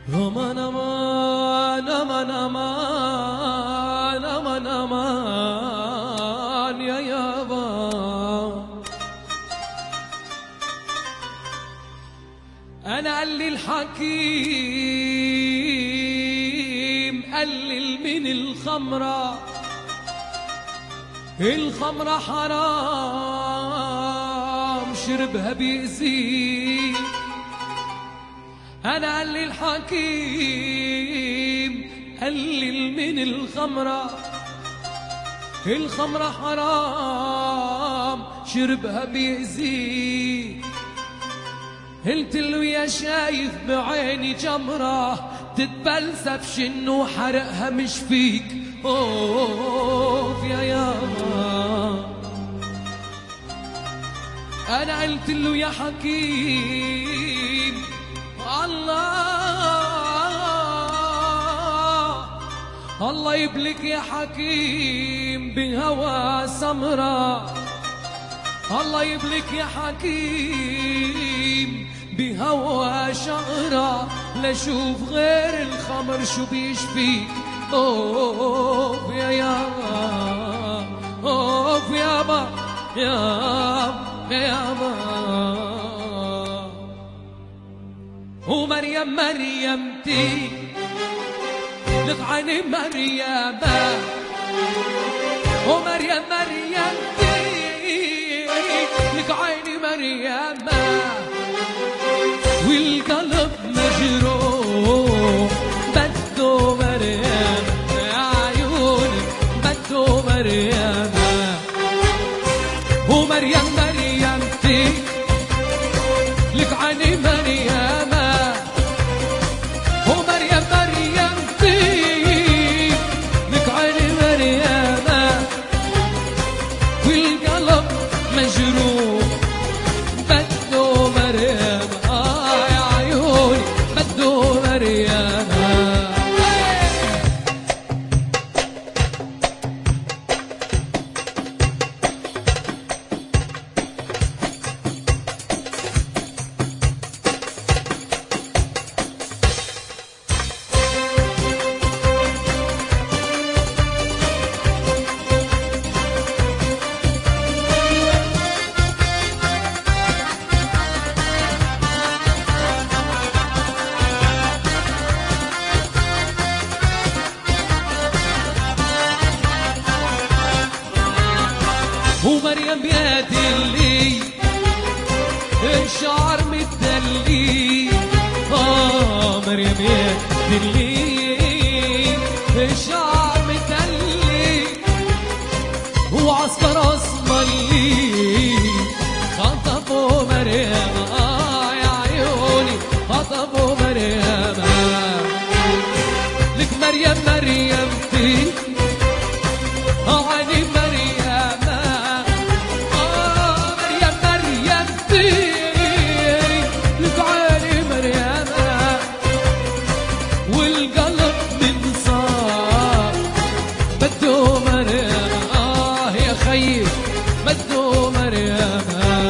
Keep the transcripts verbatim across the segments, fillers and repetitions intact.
أمان أمان أمان أمان أمان أمان يا يابا. أنا قال لي الحكيم قلل من الخمرة، الخمرة حرام شربها بيأذيك. أنا قال لي الحكيم قلل من الخمرة، الخمرة حرام شربها بيأذيك. قلت له يا شايف بعيني جمرة تتبلسف شنو حرقها مش فيك. اوف يا ياما. انا قلت له يا حكيم الله الله يبلك يا حكيم بهوى سمرة، الله يبلك يا حكيم بهوى شعرة، لشوف غير الخمر شو بيشفيك. اوف يا يابا اوف يابا يابا يابا. ومريم مريمتي لك عيني مريمة، ومريم مريمتي لك عيني مريمة، والقلب مجروح بده مريم يا عيوني بده مريم. ومريم مريمتي لك عيني مريمة، ومريم مريمتي لك عيني مريمة، والقلب مجروح بده مريم. آه يا عيوني بده مريم. ومريم يا دلي الشعر متدلي. اه مريم يا دلي الشعر متدلي، وعسكر اسمري خطفوا مريم. اه يا عيوني خطفوا مريم. لك مريم مريمتي عيني مريم، والقلب من صار بده مريم. آه يا خيي بده مريم.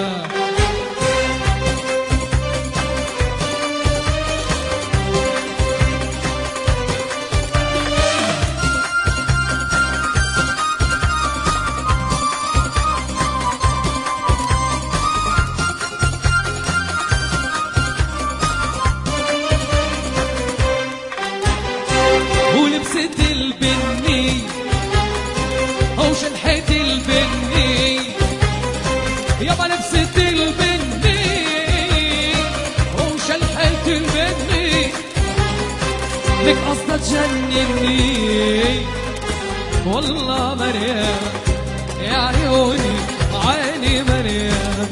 ولبست البني او شلحت البني، يابا لبست البني او شلحت البني، لك قصدها تجنني والله مريم يا عيوني عيني مريم.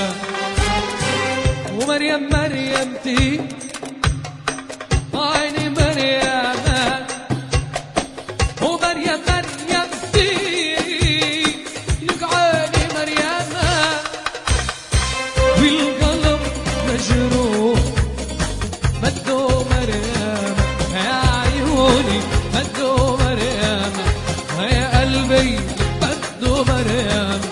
ومريم مريمتي عيني مريم، ومريم مريمتي لك عيني مريم، والقلب مجروح بده مريم يا عيوني بده مريم، يا قلبي بده مريم.